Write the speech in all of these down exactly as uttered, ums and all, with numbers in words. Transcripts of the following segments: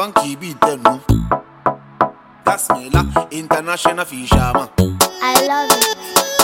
funky beat then no. That's me la international fisherman. I love it.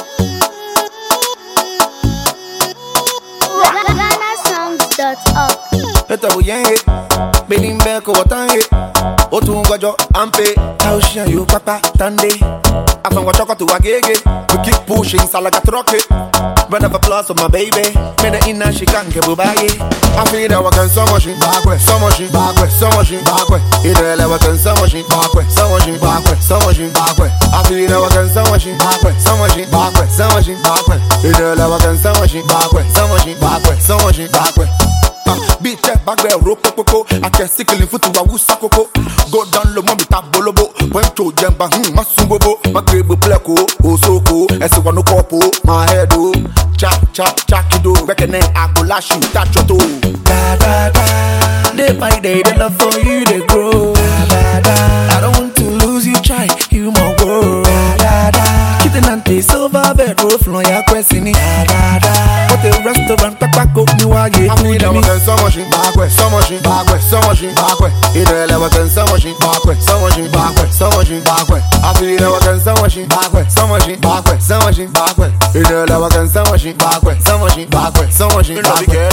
Ghana songs dot org. Eta buyen hit, benin beko watan hit. Otu ngwajo ampe, tausha you papa tande. Afan wa choko to agege, we keep pushing salaga truck it. Run up applause for my baby, me the inna she can't get bubaye. I feel that we can so much back way, so much back way, so much back way. It really we can so much back way, so much back way, so much back way. I feel that we can so much back way, so much back way, so much back way. It really we can so much back way, so much back way, so much back way. Beat check back there, rope coco. I can sickle in foot to a wusa coco. Go down low, mommy tap bolobo. When to jump, hmm, masumbobo. My crib pleco, oh so cool. As a one copo, my head do. Cha cha cha kido. Reckoning, I go lash you, touch your toe. Da da da. Day by day, the love for you they grow. Da da da. I don't want to lose you, try you my world. Da da da. Kitten and taste over bed, roof, no ya question. Da da da. But the restaurant, tobacco, new I get. I feel that we can so much back way, so much back way, so much back way. It really we can so much back way, so much back way, so much back way. I feel that we can so much back way, so much back way, so much back way. It really we can so much back way, so much back way, so much back way.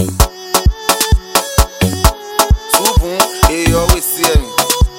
Soupon, et always see me.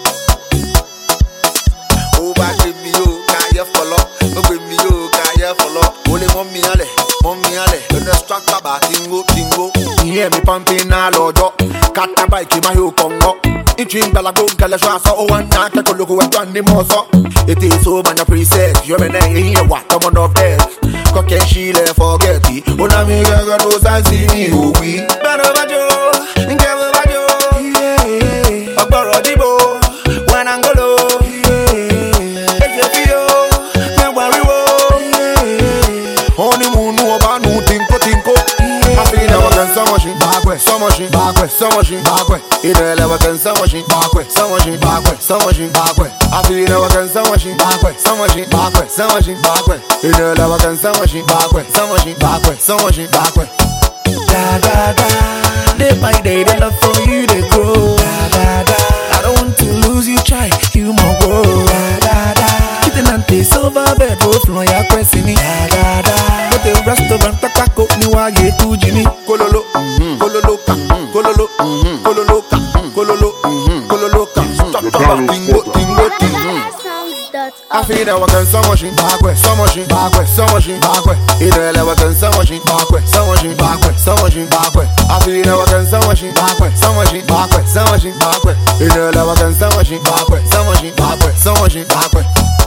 Oh, back with me, oh, can you follow? Oh, with me, oh, can you follow? Only mommy, ale, mommy, ale. Don't distract about tingo, tingo. Hear me pumping all over. Cat a bike in my heel Congo. It dream that I go get a shot. Oh, one night I could look at one the mozo. It is so many preset. You're a name here, what? I'm on of death. Cock and she left forget it. Oh, I'm here, I got no signs in me. Oh, we better about you. And get about you. Yeah, I borrow the bow. When I'm golo. Yeah, if you feel, then worry. Yeah, only moon no about no tinko tinko. I feel that we can so much back way, so much back way, so much back way. It really we can so much back way, so much back way, so much back way. I feel that we can so much back way, so much back way, so much back way. It really we can so much back way, so much back way, so much back way. Da da da. Day by day, the love for you they grow. Da da da. I don't want to lose you, try you my world. Da da da. Kitten and taste over bed, roof, no ya question. Da da da. But the restaurant, tobacco, new I get to Jimmy. Kololo, kololo, kololo, kololo, kololo, kololo, stop, stop, tingo, tingo, tingo. I feel that we can so much back way, so much back way, so much back way. It really we can so much back way, so much back way, so much back way. I feel that we can so much back way, so much back way, so much back way. It really we can so much back way, so much back way, so much back way.